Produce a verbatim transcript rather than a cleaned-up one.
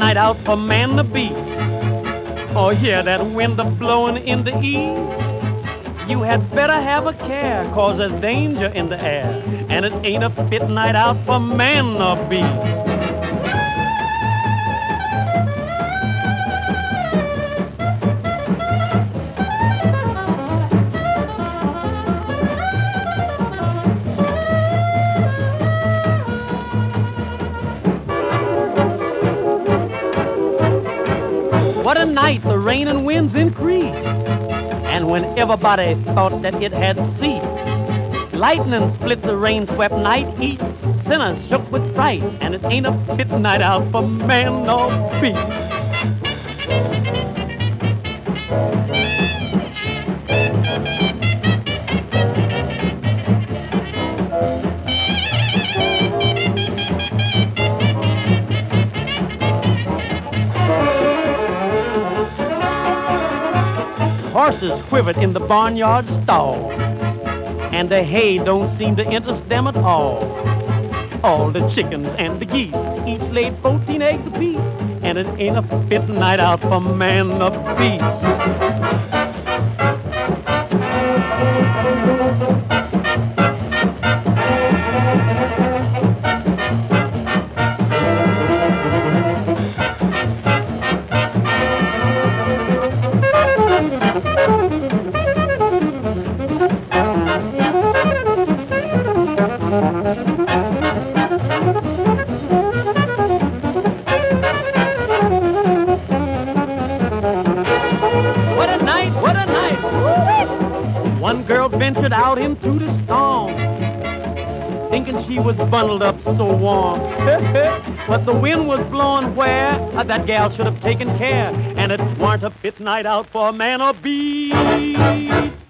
night out for man to be. Oh, hear that wind a-blowing in the east? You had better have a care, 'cause there's danger in the air, and it ain't a fit night out for man to be. What a night the rain and winds increased, and when everybody thought that it had ceased, lightning split the rain-swept night, each sinner shook with fright, and it ain't a fit night out for man nor beast. Horses quivered in the barnyard stall, and the hay don't seem to interest them at all. All the chickens and the geese each laid fourteen eggs apiece, and it ain't a fit night out for man or beast. What a night, what a night! Woo-wee! One girl ventured out into the storm, thinking she was bundled up so warm. But the wind was blowing where uh, that gal should have taken care, and it weren't a fit night out for a man or beast.